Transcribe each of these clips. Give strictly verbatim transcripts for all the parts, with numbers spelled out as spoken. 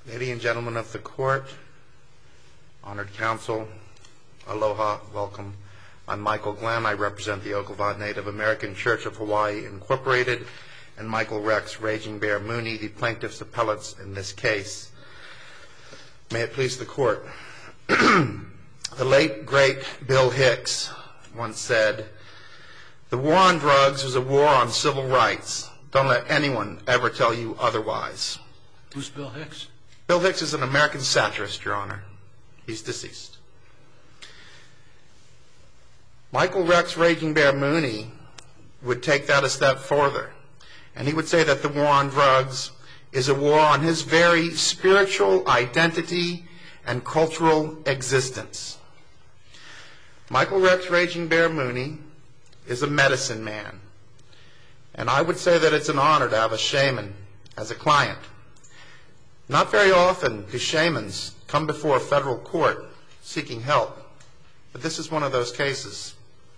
Ladies and gentlemen of the court, honored counsel, aloha, welcome. I'm Michael Glenn. I represent the Oklevueha Native American Church of Hawaii, Incorporated, and Michael Rex Raging Bear Mooney, the plaintiff's appellates in this case. May it please the court. The late, great Bill Hicks once said, "The war on drugs is a war on civil rights. Don't let anyone ever tell you otherwise." Who's Bill Hicks? Bill Hicks is an American satirist, Your Honor. He's deceased. Michael Rex Raging Bear Mooney would take that a step further, and he would say that the war on drugs is a war on his very spiritual identity and cultural existence. Michael Rex Raging Bear Mooney is a medicine man, and I would say that it's an honor to have a shaman as a client. Not very often do shamans come before a federal court seeking help, but this is one of those cases.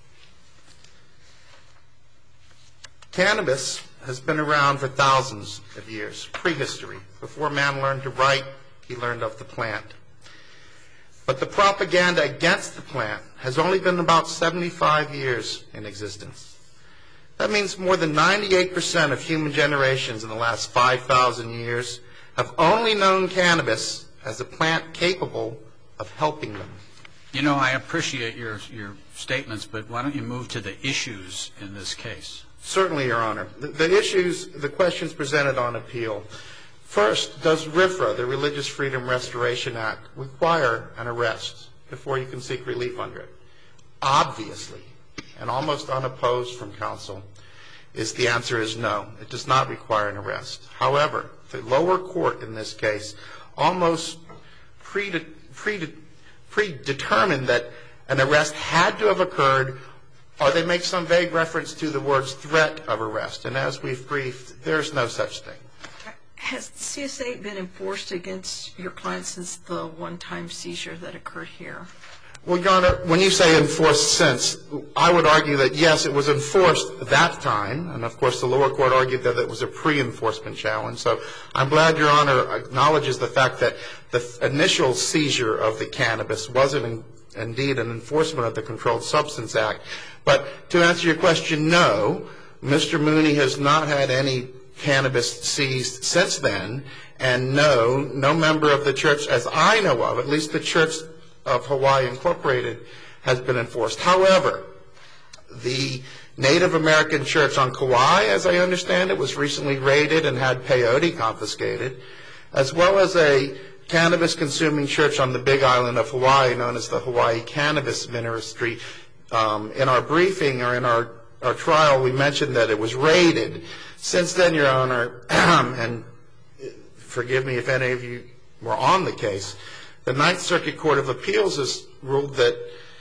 Cannabis has been around for thousands of years, prehistory. Before man learned to write, he learned of the plant. But the propaganda against the plant has only been about seventy-five years in existence. That means more than ninety-eight percent of human generations in the last five thousand years have only known cannabis as a plant capable of helping them. You know, I appreciate your, your statements, but why don't you move to the issues in this case? Certainly, Your Honor. The, the issues, the questions presented on appeal. First, does RFRA, the Religious Freedom Restoration Act, require an arrest before you can seek relief under it? Obviously, and almost unopposed from counsel, is the answer is no. It does not require an arrest. However, the lower court in this case almost prede- prede- predetermined that an arrest had to have occurred, or they make some vague reference to the words threat of arrest. And as we've briefed, there's no such thing. Has C S A been enforced against your client since the one-time seizure that occurred here? Well, Your Honor, when you say enforced since, I would argue that, yes, it was enforced that time. And, of course, the lower court argued that it was a pre-enforcement challenge. So I'm glad Your Honor acknowledges the fact that the initial seizure of the cannabis wasn't in, indeed an enforcement of the Controlled Substance Act. But to answer your question, no, Mister Mooney has not had any cannabis seized since then. And no, no member of the church, as I know of, at least the Church of Hawaii Incorporated, has been enforced. However, the Native American Church on Kauai, as I understand it, was recently raided and had peyote confiscated, as well as a cannabis-consuming church on the Big Island of Hawaii known as the Hawaii Cannabis Ministry. Um, in our briefing or in our, our trial, we mentioned that it was raided. Since then, Your Honor, and forgive me if any of you were on the case, the Ninth Circuit Court of Appeals has ruled that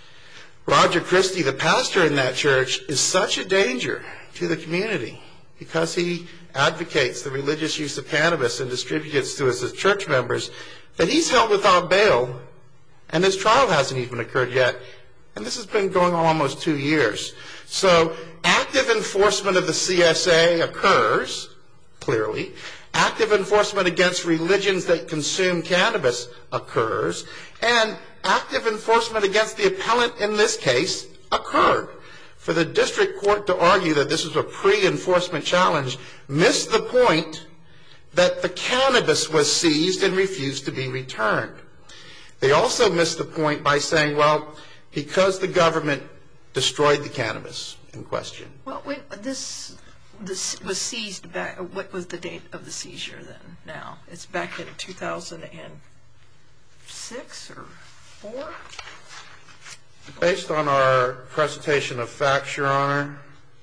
Roger Christie, the pastor in that church, is such a danger to the community because he advocates the religious use of cannabis and distributes it to his church members that he's held without bail, and his trial hasn't even occurred yet. And this has been going on almost two years. So active enforcement of the C S A occurs, clearly. Active enforcement against religions that consume cannabis occurs. And active enforcement against the appellant in this case occurred. For the district court to argue that this was a pre-enforcement challenge missed the point that the cannabis was seized and refused to be returned. They also missed the point by saying, well, because the government destroyed the cannabis in question. Well, wait, this, this was seized back, what was the date of the seizure then, now? It's back in two thousand six or four? Based on our presentation of facts, Your Honor,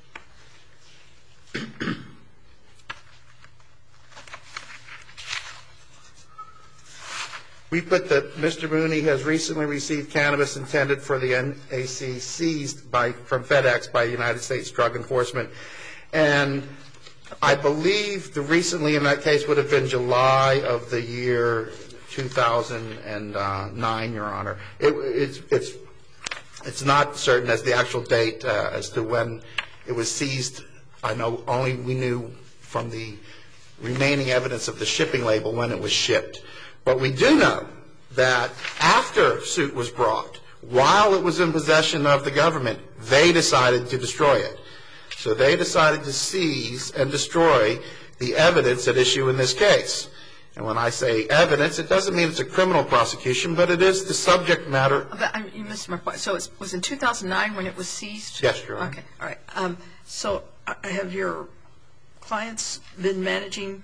we put that Mister Mooney has recently received cannabis intended for the N A C seized by, from FedEx by United States Drug Enforcement. And I believe the recently in that case would have been July of the year two thousand nine, Your Honor. It, it's, it's, it's not certain as the actual date uh, as to when it was seized. I know only we knew from the remaining evidence of the shipping label when it was shipped. But we do know that after suit was brought, while it was in possession of the government, they decided to destroy it. So they decided to seize and destroy the evidence at issue in this case. And when I say evidence, it doesn't mean it's a criminal prosecution, but it is the subject matter. But I, you missed my point. So it was in two thousand nine when it was seized? Yes, Your Honor. Okay, all right. Um, so uh, have your clients been managing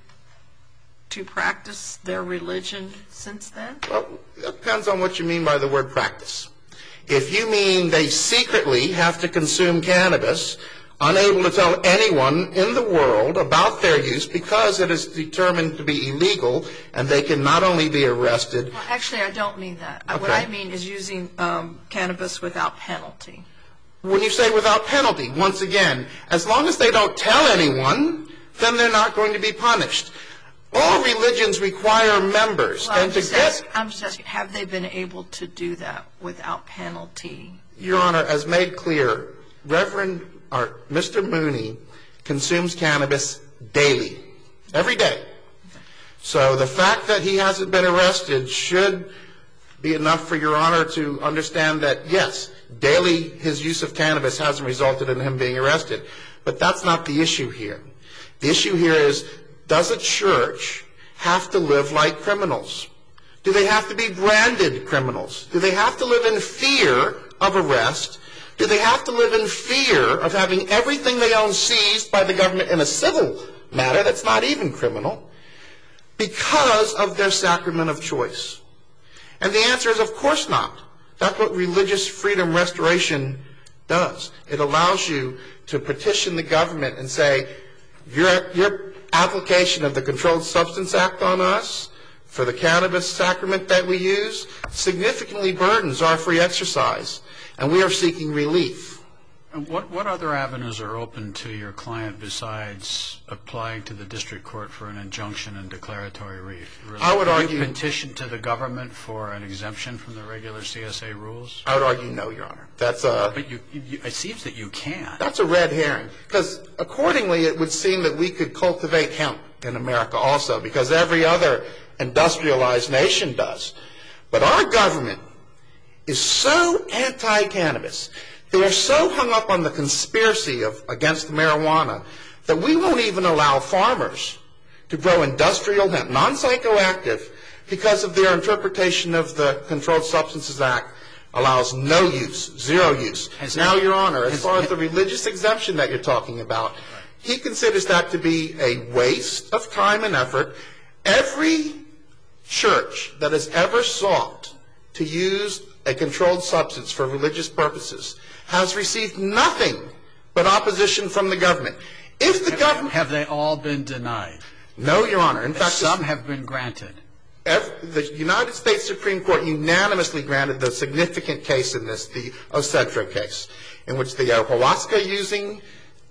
to practice their religion since then? Well, it depends on what you mean by the word practice. If you mean they secretly have to consume cannabis, unable to tell anyone in the world about their use because it is determined to be illegal and they can not only be arrested. Well, actually, I don't mean that. Okay. What I mean is using um, cannabis without penalty. When you say without penalty, once again, as long as they don't tell anyone, then they're not going to be punished. All religions require members. Well, and I'm, to just get, asking, I'm just asking, have they been able to do that without penalty? Your Honor, as made clear, Reverend or Mister Mooney consumes cannabis daily, every day. So the fact that he hasn't been arrested should be enough for Your Honor to understand that, yes, daily his use of cannabis hasn't resulted in him being arrested. But that's not the issue here. The issue here is, does a church have to live like criminals? Do they have to be branded criminals? Do they have to live in fear of arrest? Do they have to live in fear of having everything they own seized by the government in a civil matter that's not even criminal because of their sacrament of choice? And the answer is, of course not. That's what Religious Freedom Restoration does. It allows you to petition the government and say, your, your application of the Controlled Substance Act on us for the cannabis sacrament that we use significantly burdens our free exercise, and we are seeking relief. And what, what other avenues are open to your client besides applying to the district court for an injunction and declaratory relief? I would Have argue you petitioned to the government for an exemption from the regular C S A rules? I would argue no, Your Honor. That's a But you, you, it seems that you can. That's a red herring, because accordingly it would seem that we could cultivate hemp in America also, because every other industrialized nation does. But our government is so anti-cannabis, they are so hung up on the conspiracy of against marijuana that we won't even allow farmers to grow industrial hemp, non-psychoactive, because of their interpretation of the Controlled Substances Act allows no use, zero use. Has now, that, Your Honor, as has, far as the religious exemption that you're talking about, right, he considers that to be a waste of time and effort. Every church that has ever sought to use a controlled substance for religious purposes has received nothing but opposition from the government. If the have, government have they all been denied? No, Your Honor. In fact, some have been granted. Every, the United States Supreme Court unanimously granted the significant case in this, the Ocedro case, in which the ayahuasca-using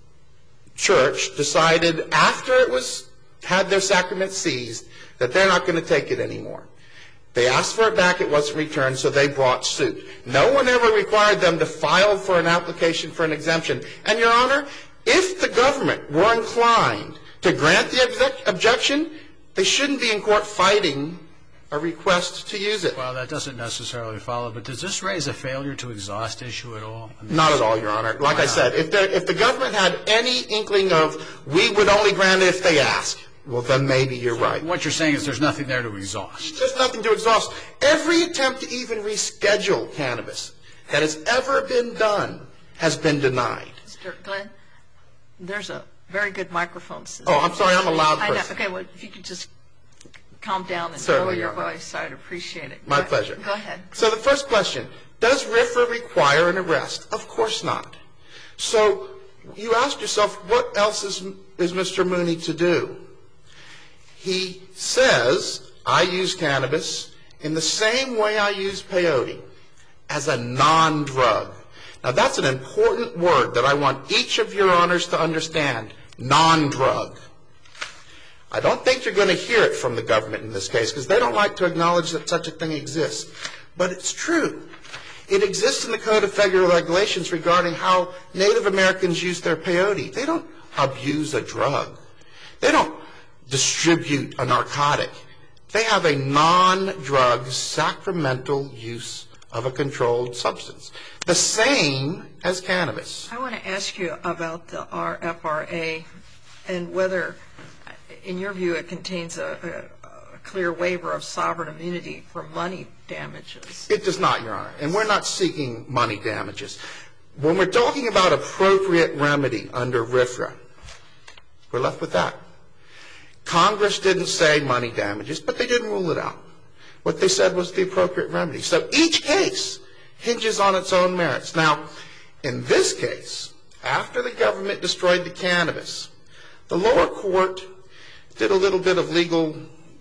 church decided after it was had their sacrament seized that they're not going to take it anymore. They asked for it back, it wasn't returned, so they brought suit. No one ever required them to file for an application for an exemption. And, Your Honor, if the government were inclined to grant the exec- objection, they shouldn't be in court fighting a request to use it. Well, that doesn't necessarily follow, but does this raise a failure to exhaust issue at all? I mean, not at all, Your Honor. Like I said, if, there, if the government had any inkling of we would only grant it if they ask, well, then maybe you're so right. What you're saying is there's nothing there to exhaust. There's nothing to exhaust. Every attempt to even reschedule cannabis that has ever been done has been denied. Mister Glenn, there's a very good microphone system. Oh, I'm sorry, I'm a loud I know. person. Okay, well, if you could just calm down and Certainly, lower your Your Honor. voice, I'd appreciate it. My Go pleasure. Go ahead. So the first question, does RFRA require an arrest? Of course not. So you ask yourself, what else is, is Mister Mooney to do? He says, I use cannabis in the same way I use peyote, as a non-drug. Now that's an important word that I want each of your honors to understand, non-drug. I don't think you're going to hear it from the government in this case, because they don't like to acknowledge that such a thing exists. But it's true. It exists in the Code of Federal Regulations regarding how Native Americans use their peyote. They don't abuse a drug. They don't distribute a narcotic. They have a non-drug sacramental use of a controlled substance, the same as cannabis. I want to ask you about the R F R A and whether, in your view, it contains a, a, a clear waiver of sovereign immunity for money damages. It does not, Your Honor, and we're not seeking money damages. When we're talking about appropriate remedy under R F R A, we're left with that. Congress didn't say money damages, but they didn't rule it out. What they said was the appropriate remedy. So each case hinges on its own merits. Now, in this case, after the government destroyed the cannabis, the lower court did a little bit of legal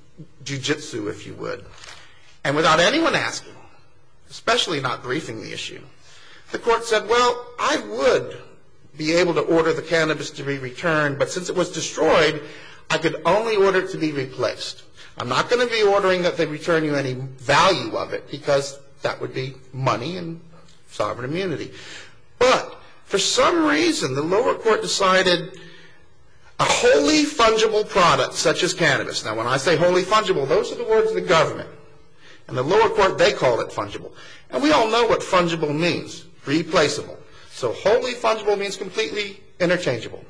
jujitsu, if you would, and without anyone asking, especially not briefing the issue, the court said, well, I would be able to order the cannabis to be returned, but since it was destroyed, I could only order it to be replaced. I'm not going to be ordering that they return you any value of it, because that would be money and sovereign immunity. But for some reason, the lower court decided a wholly fungible product such as cannabis. Now, when I say wholly fungible, those are the words of the government. And the lower court, they call it fungible. And we all know what fungible means, replaceable. So wholly fungible means completely interchangeable.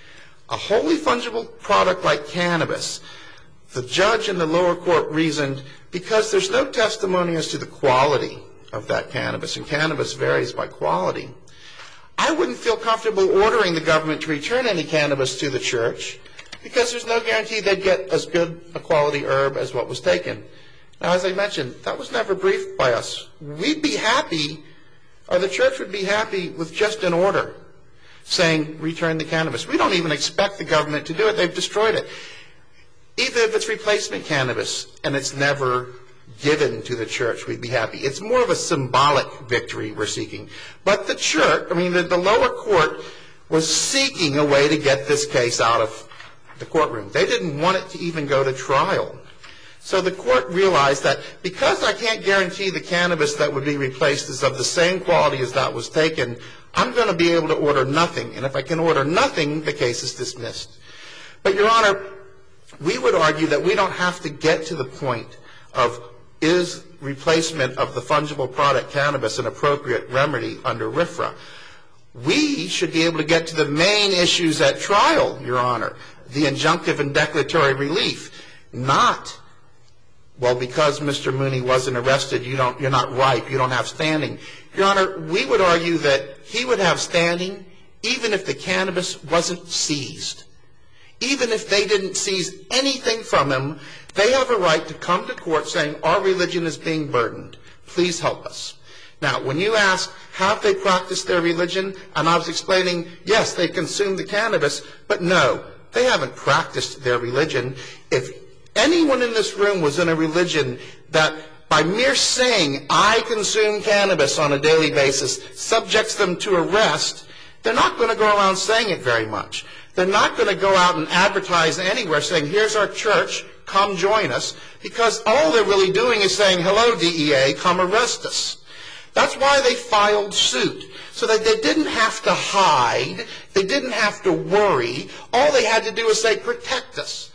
A wholly fungible product like cannabis, the judge in the lower court reasoned, because there's no testimony as to the quality of that cannabis, and cannabis varies by quality, I wouldn't feel comfortable ordering the government to return any cannabis to the church, because there's no guarantee they'd get as good a quality herb as what was taken. Now, as I mentioned, that was never briefed by us. We'd be happy, or the church would be happy, with just an order saying, return the cannabis. We don't even expect the government to do it. They've destroyed it. Even if it's replacement cannabis and it's never given to the church, we'd be happy. It's more of a symbolic victory we're seeking. But the church, I mean, the, the lower court was seeking a way to get this case out of the courtroom. They didn't want it to even go to trial. So the court realized that because I can't guarantee the cannabis that would be replaced is of the same quality as that was taken, I'm going to be able to order nothing. And if I can order nothing, the case is dismissed. But, Your Honor, we would argue that we don't have to get to the point of, is replacement of the fungible product cannabis an appropriate remedy under R F R A? We should be able to get to the main issues at trial, Your Honor, the injunctive and declaratory relief, not, well, because Mister Mooney wasn't arrested, you don't, you're not ripe, you don't have standing. Your Honor, we would argue that he would have standing even if the cannabis wasn't seized. Even if they didn't seize anything from him, they have a right to come to court saying, our religion is being burdened. Please help us. Now, when you ask, have they practiced their religion? And I was explaining, yes, they consumed the cannabis, but no, they haven't practiced their religion. If anyone in this room was in a religion that by mere saying, I consume cannabis on a daily basis, subjects them to arrest, they're not going to go around saying it very much. They're not going to go out and advertise anywhere saying, here's our church, come join us, because all they're really doing is saying, hello, D E A, come arrest us. That's why they filed suit, so that they didn't have to hide, they didn't have to worry. All they had to do was say, protect us.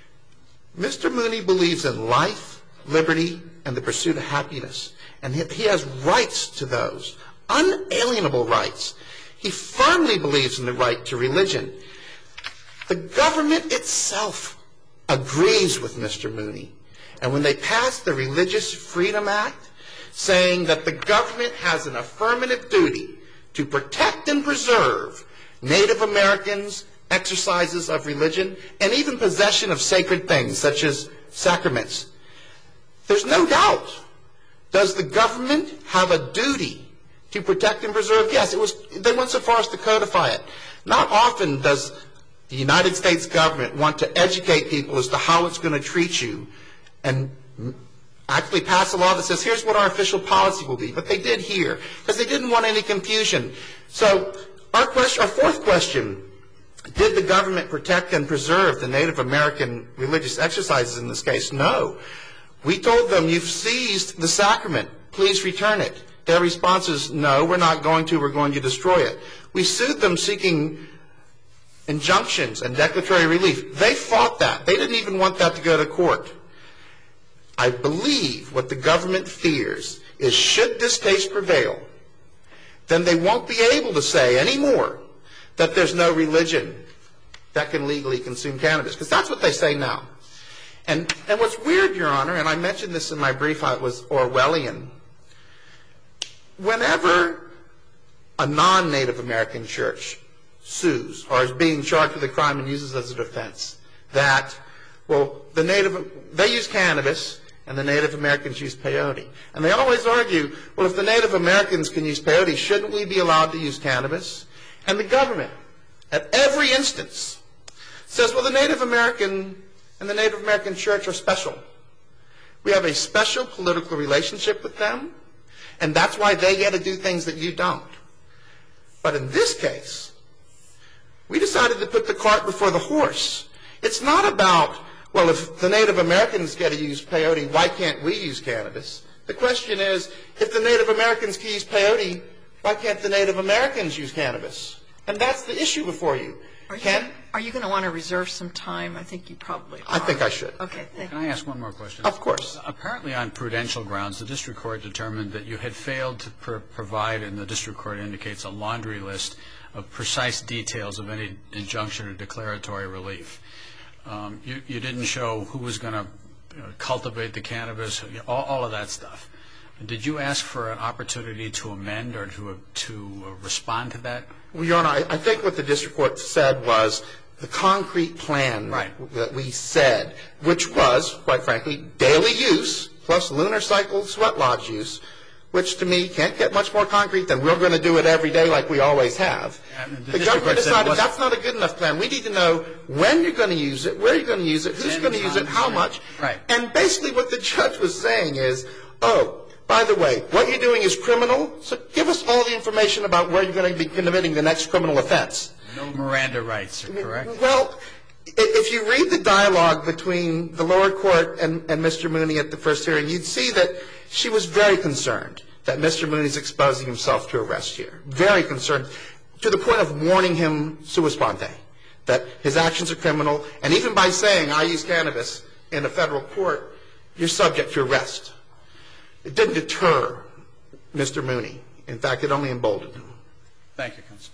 Mister Mooney believes in life, liberty, and the pursuit of happiness, and he has rights to those, unalienable rights. He firmly believes in the right to religion. The government itself agrees with Mister Mooney. And when they passed the Religious Freedom Act, saying that the government has an affirmative duty to protect and preserve Native Americans' exercises of religion, and even possession of sacred things, such as sacraments, there's no doubt. Does the government have a duty to protect and preserve? Yes, it was. They went so far as to codify it. Not often does the United States government want to educate people as to how it's going to treat you and actually pass a law that says, here's what our official policy will be. But they did here, because they didn't want any confusion. So our question, our fourth question, did the government protect and preserve the Native American religious exercises in this case? No. We told them, you've seized the sacrament. Please return it. Their response is, no, we're not going to. We're going to destroy it. We sued them seeking injunctions and declaratory relief. They fought that. They didn't even want that to go to court. I believe what the government fears is should this case prevail, then they won't be able to say anymore that there's no religion that can legally consume cannabis, because that's what they say now. And, and what's weird, Your Honor, and I mentioned this in my brief how it was Orwellian, whenever a non-Native American church sues or is being charged with a crime and uses as a defense that, well, the Native, they use cannabis and the Native Americans use peyote. And they always argue, well, if the Native Americans can use peyote, shouldn't we be allowed to use cannabis? And the government, at every instance, says, well, the Native American and the Native American church are special. We have a special political relationship with them, and that's why they get to do things that you don't. But in this case, we decided to put the cart before the horse. It's not about, well, if the Native Americans get to use peyote, why can't we use cannabis? The question is, if the Native Americans can use peyote, why can't the Native Americans use cannabis? And that's the issue before you. Are you, Can, are you going to want to reserve some time? I think you probably are. I think I should. Okay, thank Can I ask one more question? Of course. Apparently on prudential grounds, the district court determined that you had failed to pr provide, and the district court indicates, a laundry list of precise details of any injunction or declaratory relief. Um, you, you didn't show who was going to you know, cultivate the cannabis, all, all of that stuff. Did you ask for an opportunity to amend or to, to uh, respond to that? Well, Your Honor, I, I think what the district court said was the concrete plan right. that we said, which was, quite frankly, daily use plus lunar cycle sweat lodge use, which to me can't get much more concrete than we're going to do it every day like we always have. The, the government decided that's not a good enough plan. We need to know when you're going to use it, where you're going to use it, who's going to use it, how much. Right. And basically what the judge was saying is, oh, by the way, what you're doing is criminal, so give us all the information about where you're going to be committing the next criminal offense. No Miranda rights, correct? Well, if you read the dialogue between the lower court and, and Mister Mooney at the first hearing, you'd see that she was very concerned that Mister Mooney's exposing himself to arrest here. Very concerned, to the point of warning him sua sponte, that his actions are criminal, and even by saying, I use cannabis in a federal court, you're subject to arrest. It didn't deter Mister Mooney. In fact, it only emboldened him. Thank you, Counsel.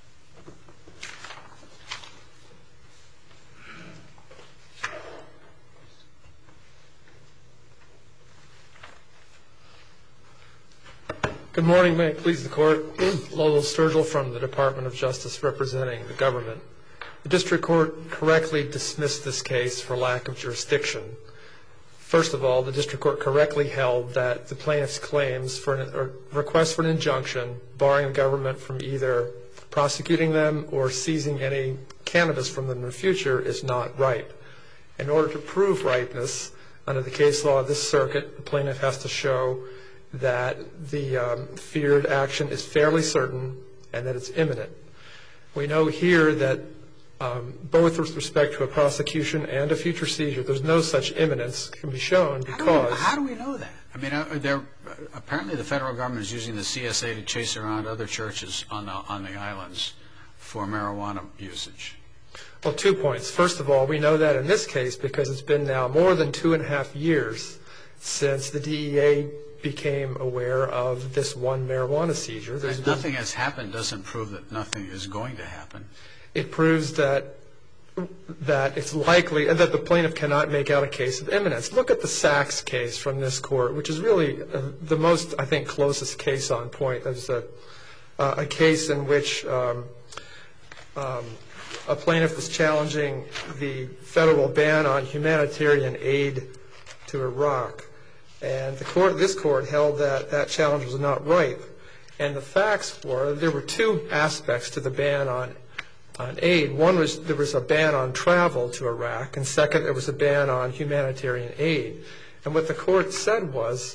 Good morning. May it please the Court. Lolo Sturgill from the Department of Justice representing the government. The district court correctly dismissed this case for lack of jurisdiction. First of all, the district court correctly held that the plaintiff's claims for an, or request for an injunction barring the government from either prosecuting them or seizing any cannabis from them in the future is not ripe. In order to prove ripeness, under the case law of this circuit, the plaintiff has to show that the um, feared action is fairly certain and that it's imminent. We know here that um, both with respect to a prosecution and a future seizure, there's no such imminence can be shown because... How do we, how do we know that? I mean, uh, there, apparently the federal government is using the C S A to chase around other churches on the, on the islands for marijuana usage. Well, two points. First of all, we know that in this case because it's been now more than two and a half years since the D E A became aware of this one marijuana seizure. There's been, nothing has happened doesn't prove that nothing is going to happen. It proves that that it's likely that the plaintiff cannot make out a case of imminence. Look at the Sachs case from this court, which is really uh, the most, I think, closest case on point. There's a, uh, a case in which um, um, a plaintiff was challenging the federal ban on humanitarian aid to Iraq. And the court, this court held that that challenge was not ripe. And the facts were there were two aspects to the ban on, on aid. One was there was a ban on travel to Iraq, and second, there was a ban on humanitarian aid. And what the court said was,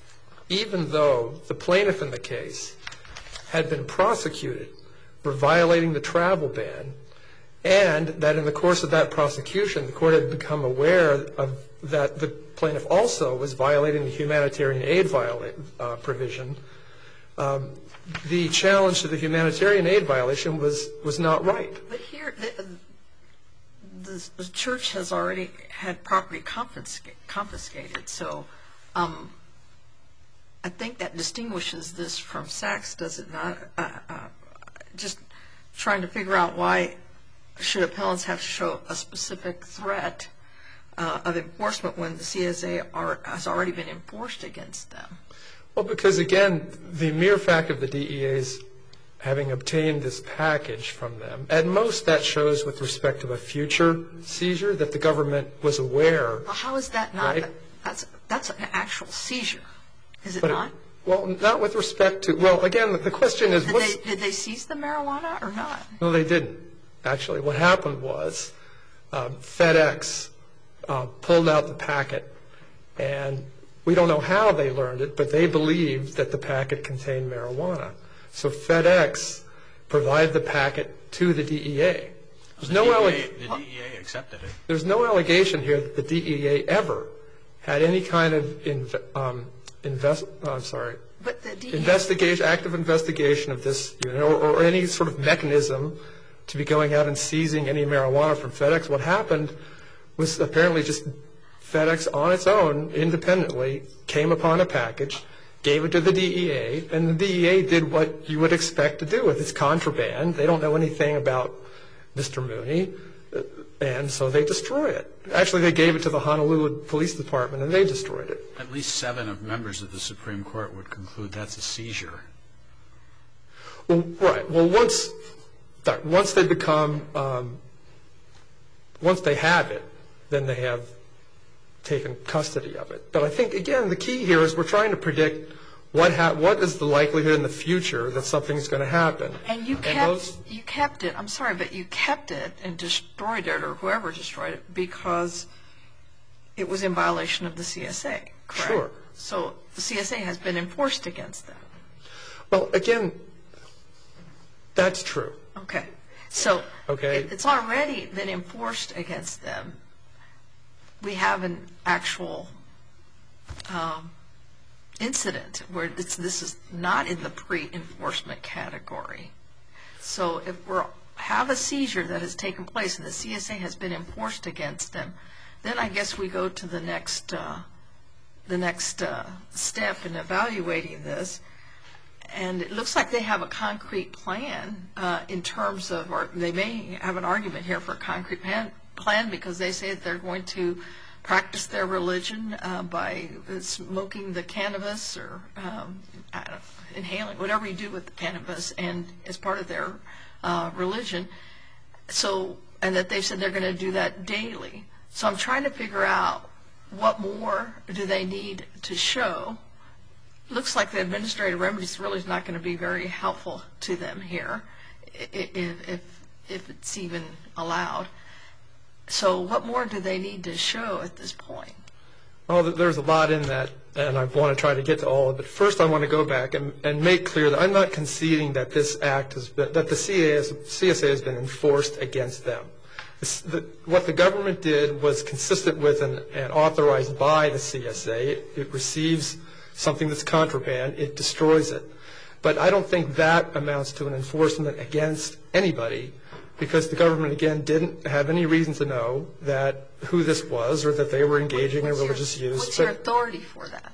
even though the plaintiff in the case had been prosecuted for violating the travel ban, and that in the course of that prosecution, the court had become aware of that the plaintiff also was violating the humanitarian aid viola uh, provision, um, the challenge to the humanitarian aid violation was, was not right. But here, the, the, the church has already had property confisca- confiscated, so um, I think that distinguishes this from Sachs, does it not? Uh, uh, just trying to figure out why should appellants have to show a specific threat uh, of enforcement when the C S A are, has already been enforced against them? Well, because again, the mere fact of the D E A's having obtained this package from them, at most that shows with respect to a future seizure that the government was aware. Well, how is that not? Right? A, that's that's an actual seizure, is it But not? It, well, not with respect to, well, again, the question is, Did what's, they, did they seize the marijuana or not? no, they didn't. Actually, what happened was um, FedEx uh, pulled out the packet, and we don't know how they learned it, but they believed that the packet contained marijuana. So FedEx provided the packet to the D E A. There's The, no D E A, alleg- the D E A accepted it. There's no allegation here that the D E A ever had any kind of inv- um, invest. Oh, I'm sorry. But the D E A Investigation, active investigation of this unit, or, or any sort of mechanism to be going out and seizing any marijuana from FedEx. What happened was apparently just FedEx on its own, independently, came upon a package, gave it to the D E A, and the D E A did what you would expect to do with its contraband. They don't know anything about Mister Mooney, and so they destroy it. Actually, they gave it to the Honolulu Police Department, and they destroyed it. At least seven of members of the Supreme Court would conclude that's a seizure. Well, right. Well, once once they become, um, once they have it, then they have taken custody of it. But I think, again, the key here is we're trying to predict what ha- what is the likelihood in the future that something's going to happen. And you And kept those- you kept it. I'm sorry, but you kept it and destroyed it, or whoever destroyed it, because it was in violation of the C S A. Correct? Sure. So the C S A has been enforced against them. Well, again, that's true. Okay. So Okay. it, it's already been enforced against them. We have an actual um, incident where it's, this is not in the pre-enforcement category. So if we have a seizure that has taken place and the C S A has been enforced against them, then I guess we go to the next uh, the next uh, step in evaluating this. And it looks like they have a concrete plan uh, in terms of, or they may have an argument here for a concrete plan, plan because they say that they're going to practice their religion uh, by smoking the cannabis or um, I don't know, inhaling, whatever you do with the cannabis, and as part of their uh, religion. So, and that they said they're going to do that daily. So I'm trying to figure out what more do they need to show. Looks like the administrative remedies really is not going to be very helpful to them here, if, if, if it's even allowed. So what more do they need to show at this point? Well, there's a lot in that, and I want to try to get to all of it. First, I want to go back and, and make clear that I'm not conceding that this act has been, that the C S A has been enforced against them. This, the, what the government did was consistent with and, and authorized by the C S A. It, it receives something that's contraband, it destroys it. But I don't think that amounts to an enforcement against anybody, because the government, again, didn't have any reason to know that who this was or that they were engaging in religious your, use. What's but, your authority for that?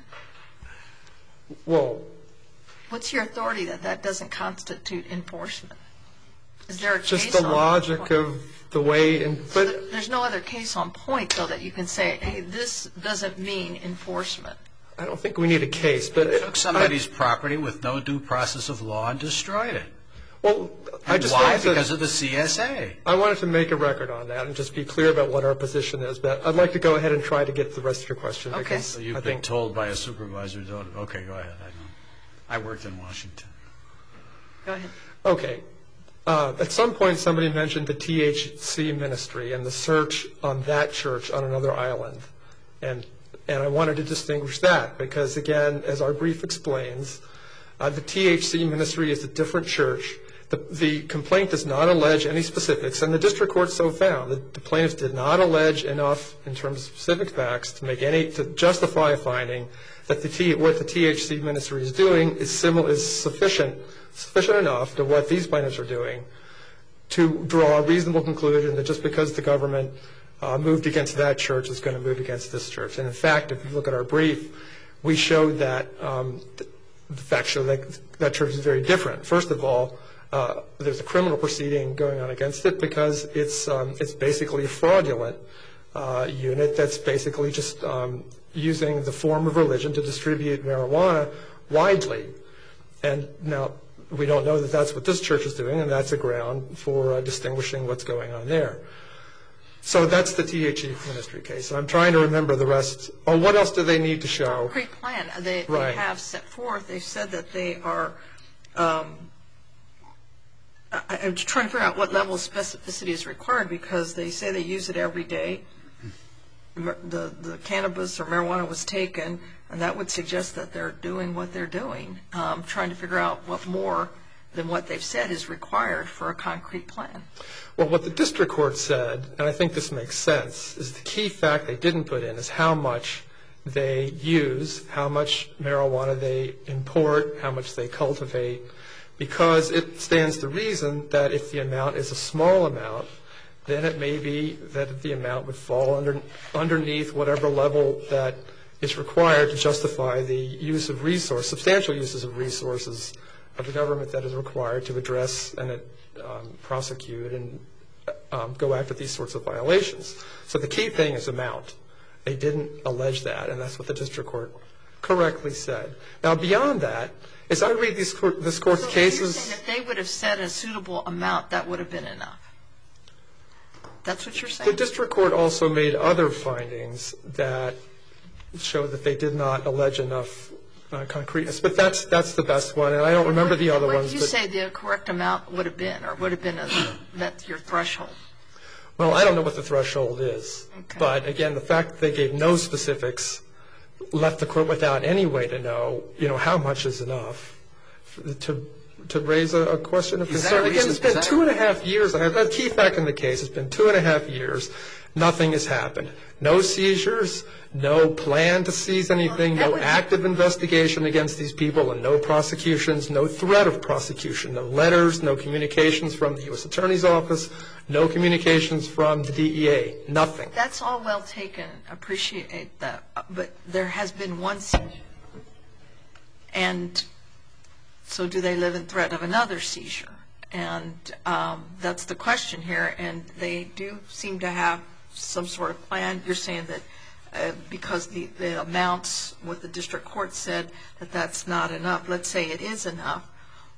Well, what's your authority that that doesn't constitute enforcement? Is there a just case the on logic point? of the way, and but So there's no other case on point, though, that you can say, hey, this doesn't mean enforcement. I don't think we need a case. But it, Took somebody's I, property with no due process of law and destroyed it. Well, I just why? To, because of the C S A. I wanted to make a record on that and just be clear about what our position is. But I'd like to go ahead and try to get to the rest of your question. Okay. So you've I been think, told by a supervisor, don't, okay, go ahead. I know. I worked in Washington. Go ahead. Okay. Uh, at some point, somebody mentioned the T H C ministry and the search on that church on another island. And and I wanted to distinguish that because, again, as our brief explains, uh, the T H C ministry is a different church. The, the complaint does not allege any specifics, and the district court so found that the plaintiffs did not allege enough in terms of specific facts to make any to justify a finding that the T, what the T H C ministry is doing is similar is sufficient sufficient enough to what these plaintiffs are doing to draw a reasonable conclusion that just because the government uh, moved against that church is going to move against this church. And in fact, if you look at our brief, we showed that um, the facts show that that church is very different. First of all, uh, there's a criminal proceeding going on against it because it's um, it's basically a fraudulent uh, unit that's basically just um, using the form of religion to distribute marijuana widely. And now we don't know that that's what this church is doing, and that's a ground for uh, distinguishing what's going on there. So that's the T H E ministry case. And I'm trying to remember the rest. Oh, what else do they need to show? Concrete plan. They, they Right. have set forth. They've said that they are. Um, I, I'm just trying to figure out what level of specificity is required because they say they use it every day. The the cannabis or marijuana was taken, and that would suggest that they're doing what they're doing. Um, trying to figure out what more than what they've said is required for a concrete plan. Well, what the district court said, and I think this makes sense, is the key fact they didn't put in is how much they use, how much marijuana they import, how much they cultivate, because it stands to reason that if the amount is a small amount, then it may be that the amount would fall under, underneath whatever level that is required to justify the use of resource, substantial uses of resources of the government that is required to address and um, prosecute and um, go after these sorts of violations. So the key thing is amount. They didn't allege that, and that's what the district court correctly said. Now, beyond that, as I read these court, this court's so cases... You're saying if they would have said a suitable amount, that would have been enough? That's what you're saying? The district court also made other findings that show that they did not allege enough uh, concreteness, but that's that's the best one, and I don't remember the other what ones. What did you but, say the correct amount would have been, or would have been a, that's your threshold? Well, I don't know what the threshold is, Okay. but again, the fact that they gave no specifics left the court without any way to know, you know, how much is enough to to raise a, a question of Is that a concern. Again, reason- it's been is that two and a half years. I have that key fact in the case. It's been two and a half years. Nothing has happened. No seizures, no plan to seize anything, Well, that no would be- active investigation against these people, and no prosecutions, no threat of prosecution, no letters, no communications from the U S Attorney's Office, no communications from the D E A, nothing. That's all well taken. Appreciate that. But there has been one seizure. And so do they live in threat of another seizure? And um, that's the question here. And they do seem to have some sort of plan. You're saying that uh, because the, the amounts, what the district court said, that that's not enough. Let's say it is enough.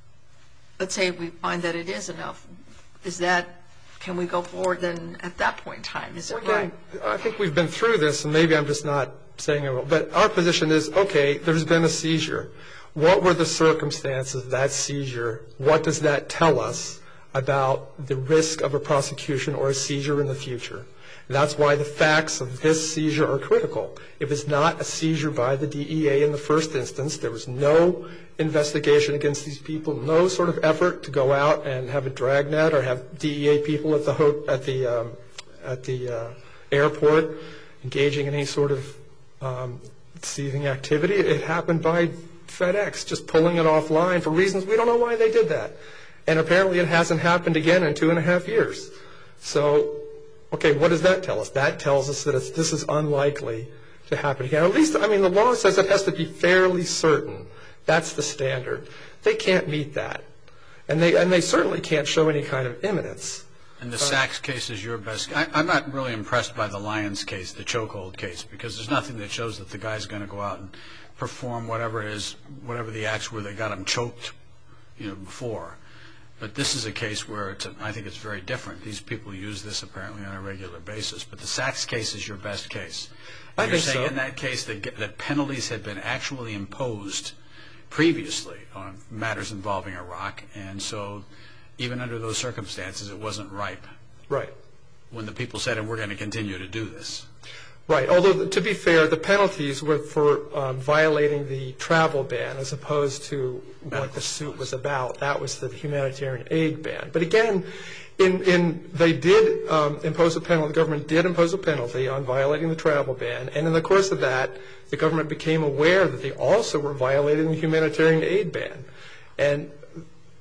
Let's say we find that it is enough. Is that, can we go forward then at that point in time? Is it Well, right? again, I think we've been through this, and maybe I'm just not saying it well, but our position is, okay, there's been a seizure. What were the circumstances of that seizure? What does that tell us about the risk of a prosecution or a seizure in the future? And that's why the facts of this seizure are critical. It was not a seizure by the D E A in the first instance. There was no investigation against these people, no sort of effort to go out and have a dragnet or have D E A people at the ho- at the um, at the uh, airport engaging in any sort of um, seizing activity. It happened by FedEx just pulling it offline for reasons we don't know why they did that. And apparently it hasn't happened again in two and a half years. So, okay, what does that tell us? That tells us that it's, this is unlikely to happen again. At least, I mean, the law says it has to be fairly certain. That's the standard. They can't meet that. And they, and they certainly can't show any kind of imminence. And the Sachs case is your best. I, I'm not really impressed by the Lyons case, the chokehold case, because there's nothing that shows that the guy's going to go out and perform whatever it is, whatever the acts were that got him choked, you know, before. But this is a case where it's a, I think it's very different. These people use this apparently on a regular basis. But the Sachs case is your best case. I You're think saying so. in that case that, that penalties had been actually imposed previously on matters involving Iraq, and so even under those circumstances it wasn't ripe. Right. When the people said, and we're going to continue to do this. Right. Although, to be fair, the penalties were for um, violating the travel ban as opposed to what the suit was about. That was the humanitarian aid ban. But again, in, in they did um, impose a penalty, the government did impose a penalty on violating the travel ban, and in the course of that, the government became aware that they also were violating the humanitarian aid ban. And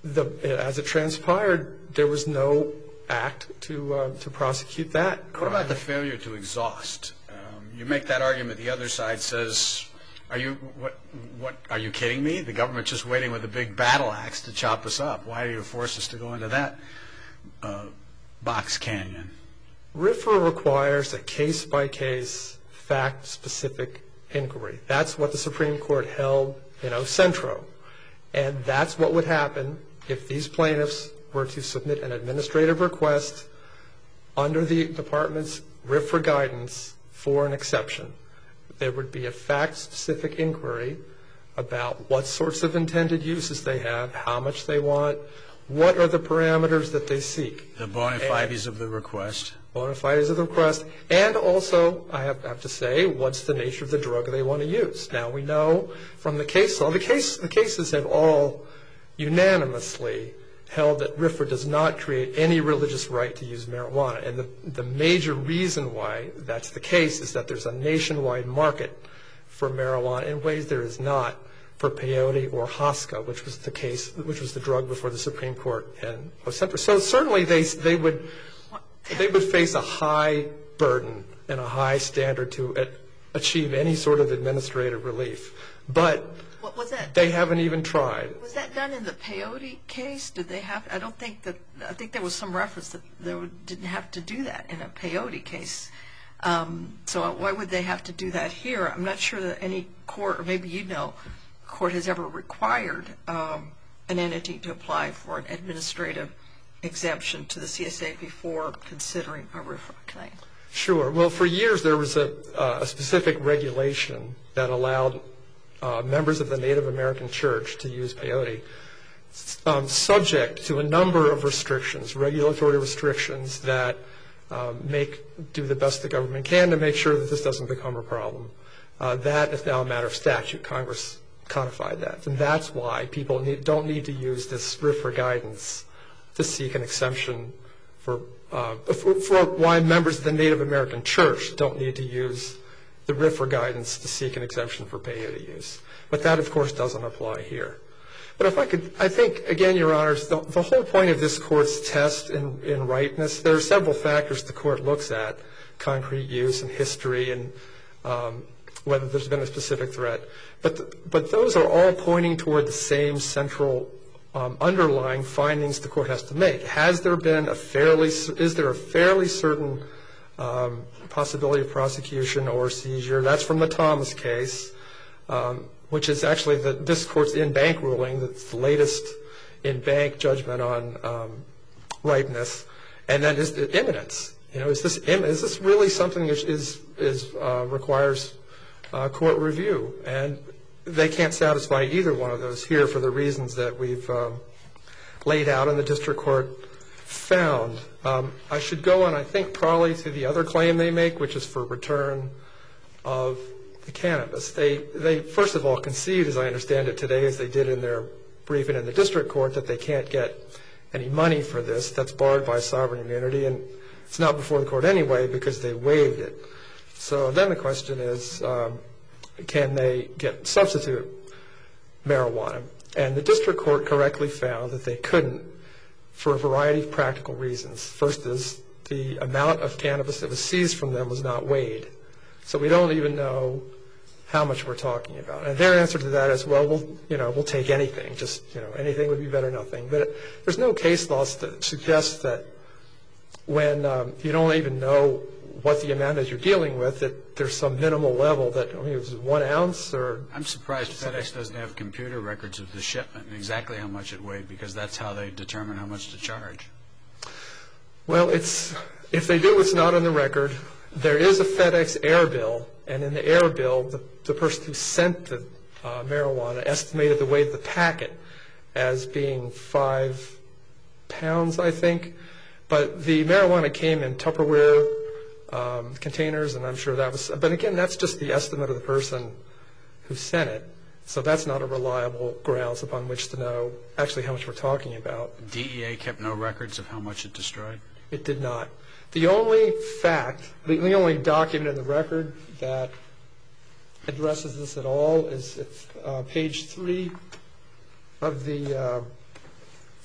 the, as it transpired, there was no act to uh, to prosecute that crime. What about the failure to exhaust? Um, you make that argument. The other side says, "Are you what? What are you kidding me? The government's just waiting with a big battle axe to chop us up. Why do you force us to go into that uh, box canyon?" RFRA requires a case-by-case, fact-specific inquiry. That's what the Supreme Court held in O Centro, and that's what would happen if these plaintiffs were to submit an administrative request under the department's RFRA guidance for an exception. There would be a fact-specific inquiry about what sorts of intended uses they have, how much they want, what are the parameters that they seek. The bona fides of the request. Bona fides of the request. And also, I have, have to say, what's the nature of the drug they want to use. Now, we know from the case law, the, case, the cases have all unanimously held that RFRA does not create any religious right to use marijuana. And the, the major reason why that's the case is that there's a nationwide market for marijuana in ways there is not for peyote or Hoska, which was the case, which was the drug before the Supreme Court in O Centro. So certainly they they would they would face a high burden and a high standard to achieve any sort of administrative relief. But what was that? They haven't even tried. Was that done in the peyote case? Did they have? I don't think that. I think there was some reference that they didn't have to do that in a peyote case. Um, so why would they have to do that here? I'm not sure that any court, or maybe you know, court has ever required um, an entity to apply for an administrative exemption to the C S A before considering a RFRA claim. Sure. Well, for years there was a, uh, a specific regulation that allowed uh, members of the Native American Church to use peyote, um, subject to a number of restrictions, regulatory restrictions that um, make do the best the government can to make sure that this doesn't become a problem. Uh, that is now a matter of statute. Congress codified that, and that's why people need, don't need to use this RFRA guidance to seek an exemption for, uh, for, for why members of the Native American Church don't need to use the RFRA guidance to seek an exemption for peyote use. But that, of course, doesn't apply here. But if I could, I think, again, Your Honors, the, the whole point of this Court's test in, in ripeness, there are several factors the Court looks at, concrete use and history and um, whether there's been a specific threat. But, the, but those are all pointing toward the same central um, underlying findings the Court has to make. Has there been a fairly, is there a fairly certain um, possibility of prosecution or seizure? That's from the Thomas case, um, which is actually the, this Court's in-bank ruling, that's the latest in-bank judgment on um, ripeness. And then is the imminence. You know, is this, is this really something that is, is, uh, requires Uh, court review, and they can't satisfy either one of those here for the reasons that we've um, laid out and the district court found. Um, I should go on, I think, probably to the other claim they make, which is for return of the cannabis. They, they first of all concede, as I understand it today, as they did in their briefing in the district court, that they can't get any money for this. That's barred by sovereign immunity, and it's not before the court anyway because they waived it. So then the question is, um, can they get substitute marijuana? And the district court correctly found that they couldn't for a variety of practical reasons. First is the amount of cannabis that was seized from them was not weighed. So we don't even know how much we're talking about. And their answer to that is, well, we'll, you know, we'll take anything. Just, you know, anything would be better than nothing. But there's no case law that suggests that when um, you don't even know what the amount is you're dealing with, that there's some minimal level that, I mean, it was one ounce or... I'm surprised FedEx doesn't have computer records of the shipment and exactly how much it weighed, because that's how they determine how much to charge. Well, it's, if they do, it's not on the record. There is a FedEx air bill, and in the air bill, the, the person who sent the uh, marijuana estimated the weight of the packet as being five pounds, I think. But the marijuana came in Tupperware Um, containers, and I'm sure that was, but again, that's just the estimate of the person who sent it. So that's not a reliable grounds upon which to know actually how much we're talking about. D E A kept no records of how much it destroyed? It did not. The only fact, the, the only document in the record that addresses this at all is it's, uh, page three of the uh,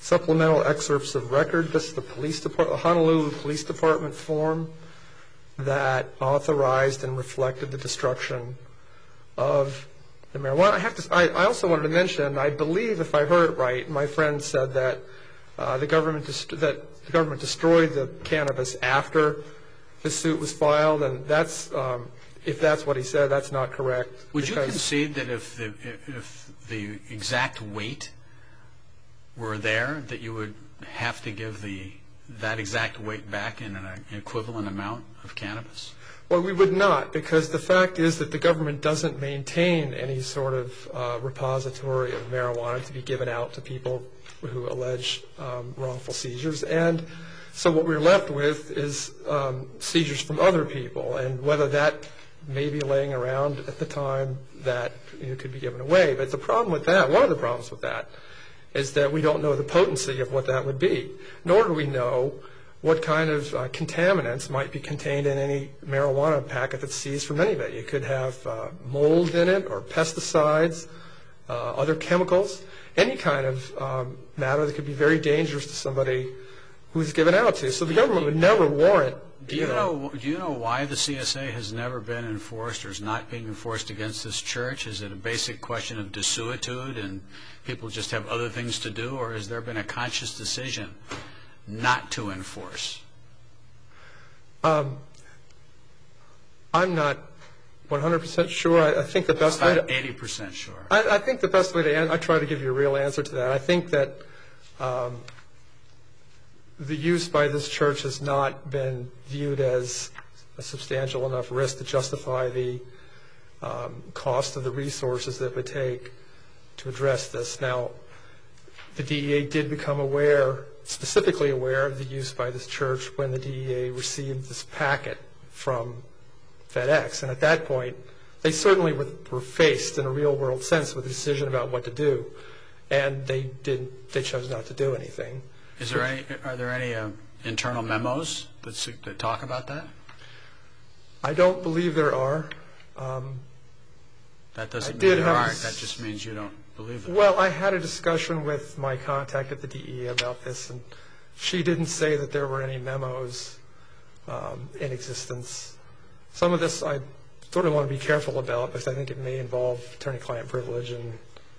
supplemental excerpts of record. This is the police department, the Honolulu Police Department form that authorized and reflected the destruction of the marijuana. I have to. I, I also wanted to mention. I believe, if I heard it right, my friend said that uh, the government dest- that the government destroyed the cannabis after the suit was filed, and that's um, if that's what he said, that's not correct. Would you concede that if the if the exact weight were there, that you would have to give the that exact weight back in an equivalent amount of cannabis? Well, we would not, because the fact is that the government doesn't maintain any sort of uh, repository of marijuana to be given out to people who allege um, wrongful seizures. And so what we're left with is um, seizures from other people, and whether that may be laying around at the time that you know, could be given away. But the problem with that, one of the problems with that, is that we don't know the potency of what that would be, nor do we know what kind of uh, contaminants might be contained in any marijuana packet that's seized from anybody. It could have uh, mold in it, or pesticides, uh, other chemicals, any kind of um, matter that could be very dangerous to somebody who's given out to. So the government would never warrant. Do you know, do you know why the C S A has never been enforced or is not being enforced against this church? Is it a basic question of desuetude and people just have other things to do, or has there been a conscious decision not to enforce? Um, I'm not one hundred percent sure. I, I think the best way to... eighty percent sure. I, I think the best way to answer, I try to give you a real answer to that. I think that um, the use by this church has not been viewed as a substantial enough risk to justify the um, cost of the resources that it would take to address this. Now, the D E A did become aware, specifically aware of the use by this church when the D E A received this packet from FedEx. And at that point, they certainly were, were faced in a real-world sense with a decision about what to do. And they didn't, they chose not to do anything. Is there any, are there any uh, internal memos that, that talk about that? I don't believe there are. Um, that doesn't I mean did there have aren't. this, that just means you don't believe them. Well, I had a discussion with my contact at the D E A about this, and she didn't say that there were any memos um, in existence. Some of this I sort of want to be careful about because I think it may involve attorney-client privilege and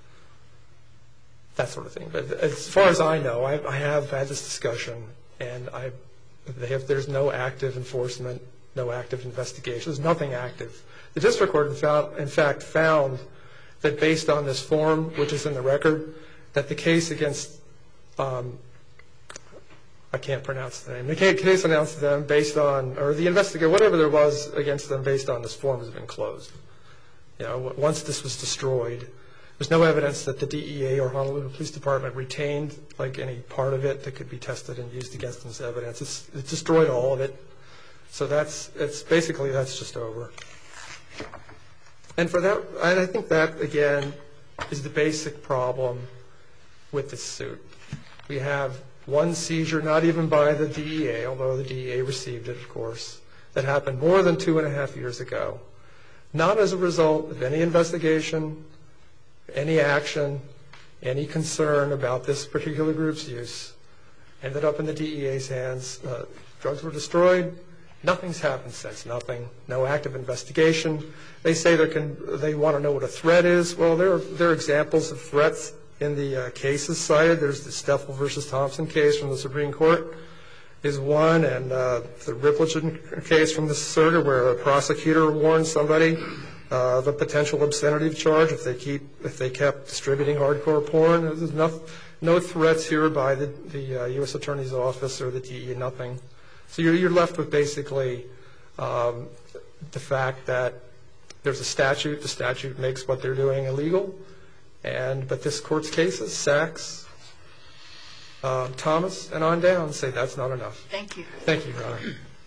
that sort of thing. But as far as I know, I, I have had this discussion, and I, they have, there's no active enforcement, no active investigation. There's nothing active. The district court, in, found, in fact, found that based on this form, which is in the record, that the case against, um, I can't pronounce the name, the case announced to them based on, or the investigator, whatever there was against them based on this form has been closed. You know, once this was destroyed, there's no evidence that the D E A or Honolulu Police Department retained like any part of it that could be tested and used against them as evidence. It's, it destroyed all of it. So that's, it's basically, that's just over. And for that, and I think that, again, is the basic problem with this suit. We have one seizure, not even by the D E A, although the D E A received it, of course, that happened more than two and a half years ago. Not as a result of any investigation, any action, any concern about this particular group's use. Ended up in the D E A's hands. Uh, drugs were destroyed. Nothing's happened since. Nothing. No active investigation. They say they can. They want to know what a threat is. Well, there are, there are examples of threats in the uh, cases cited. There's the Steffel versus Thompson case from the Supreme Court is one, and uh, the Rippleton case from the circuit where a prosecutor warned somebody uh, of a potential obscenity charge if they keep if they kept distributing hardcore porn. There's no, no threats here by the, the uh, U S Attorney's Office or the D E A. Nothing. So you're, you're left with basically um, the fact that there's a statute. The statute makes what they're doing illegal. And but this court's cases, Sachs, uh, Thomas, and on down say that's not enough. Thank you. Thank you, Your Honor.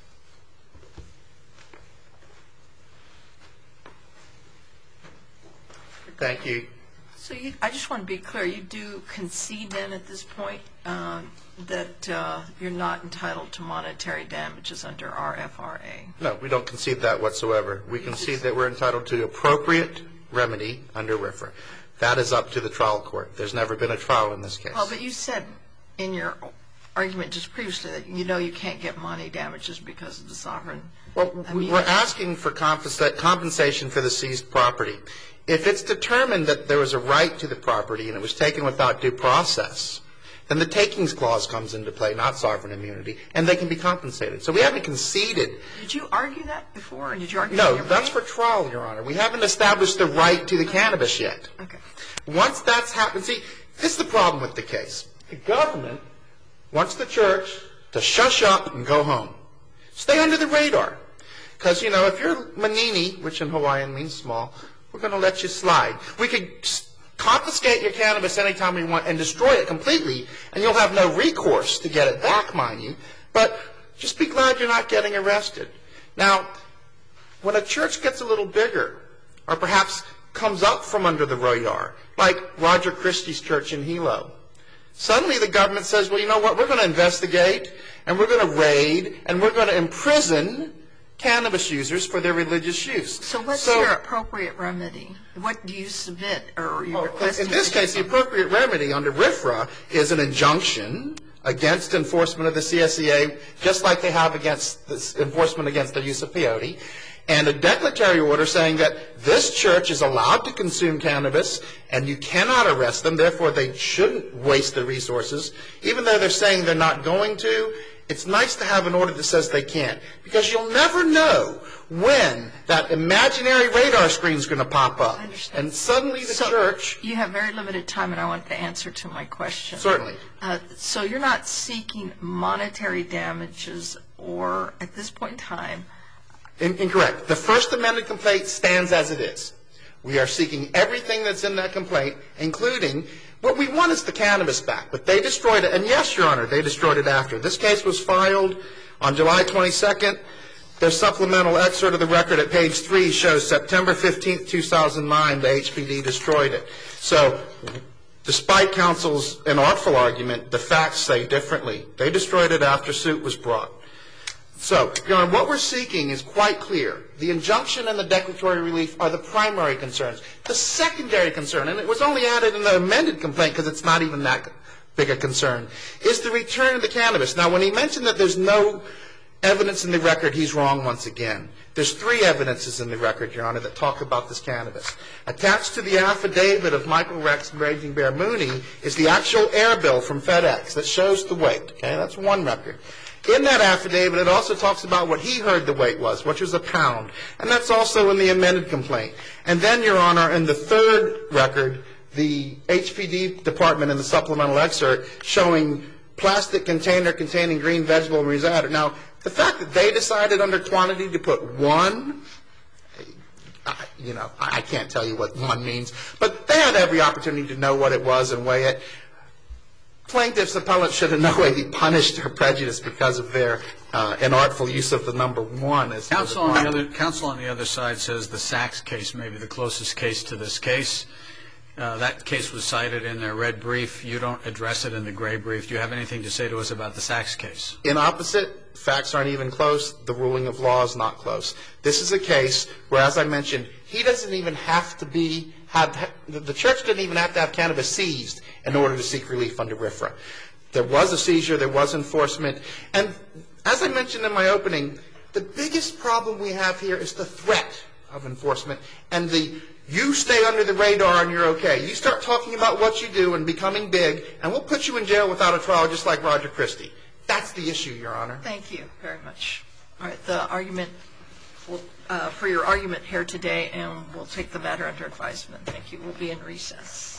Thank you. So you, I just want to be clear. You do concede then at this point um, that uh, you're not entitled to monetary damages under R F R A? No, we don't concede that whatsoever. We concede that we're entitled to appropriate remedy under R F R A. That is up to the trial court. There's never been a trial in this case. Well, but you said in your argument just previously that you know you can't get money damages because of the sovereign Well, immunity. we're asking for compensa- compensation for the seized property. If it's determined that there was a right to the property and it was taken without due process, then the takings clause comes into play, not sovereign immunity, and they can be compensated. So we haven't conceded. Did you argue that before, or did you argue that No, in your that's brief? for trial, Your Honor. We haven't established the right to the cannabis yet. Okay. Once that's happened, see, this is the problem with the case. The government wants the church to shush up and go home. Stay under the radar. Because, you know, if you're Manini, which in Hawaiian means small, we're going to let you slide. We could confiscate your cannabis anytime we want and destroy it completely, and you'll have no recourse to get it back, mind you. But just be glad you're not getting arrested. Now, when a church gets a little bigger, or perhaps comes up from under the radar, like Roger Christie's church in Hilo, suddenly the government says, well, you know what, we're going to investigate, and we're going to raid, and we're going to imprison cannabis users for their religious use. So what's your appropriate remedy? What do you submit, or you Well, request? in this case, the appropriate remedy under RFRA is an injunction against enforcement of the C S E A, just like they have against this enforcement against the use of peyote, and a declaratory order saying that this church is allowed to consume cannabis and you cannot arrest them, therefore they shouldn't waste the resources. Even though they're saying they're not going to, it's nice to have an order that says they can't, because you'll never know when that imaginary radar screen is going to pop up. I understand. And suddenly the So church... You have very limited time, and I want the answer to my question. Certainly. Uh, so you're not seeking monetary damages, or at this point in time... In, incorrect. The First Amendment complaint stands as it is. We are seeking everything that's in that complaint, including... What we want is the cannabis back, but they destroyed it. And yes, Your Honor, they destroyed it after. This case was filed on July twenty-second. Their supplemental excerpt of the record at page three shows September fifteenth, two thousand nine, the H P D destroyed it. So despite counsel's inartful argument, the facts say differently. They destroyed it after suit was brought. So, Your Honor, what we're seeking is quite clear. The injunction and the declaratory relief are the primary concerns. The secondary concern, and it was only added in the amended complaint because it's not even that big a concern, is the return of the cannabis. Now, when he mentioned that there's no evidence in the record, he's wrong once again. There's three evidences in the record, Your Honor, that talk about this cannabis. Attached to the affidavit of Michael Rex and Raging Bear Mooney is the actual air bill from FedEx that shows the weight. Okay, that's one record. In that affidavit, it also talks about what he heard the weight was, which was a pound. And that's also in the amended complaint. And then, Your Honor, in the third record, the H P D department in the supplemental excerpt showing plastic container containing green vegetable and residue. Now, the fact that they decided under quantity to put one, you know, I can't tell you what one means, but they had every opportunity to know what it was and weigh it. Plaintiffs' appellants should in no way be punished or prejudiced because of their uh, inartful use of the number one. As counsel, on the other, counsel on the other side says the Sachs case may be the closest case to this case. Uh, that case was cited in their red brief. You don't address it in the gray brief. Do you have anything to say to us about the Sachs case? In opposite, facts aren't even close. The ruling of law is not close. This is a case where, as I mentioned, he doesn't even have to be, have, the church didn't even have to have cannabis seized in order to seek relief under RFRA. There was a seizure, there was enforcement, and as I mentioned in my opening, the biggest problem we have here is the threat of enforcement and the you stay under the radar and you're okay. You start talking about what you do and becoming big, and we'll put you in jail without a trial just like Roger Christie. That's the issue, Your Honor. Thank you very much. All right, the argument, will, uh, for your argument here today, and we'll take the matter under advisement. Thank you. We'll be in recess.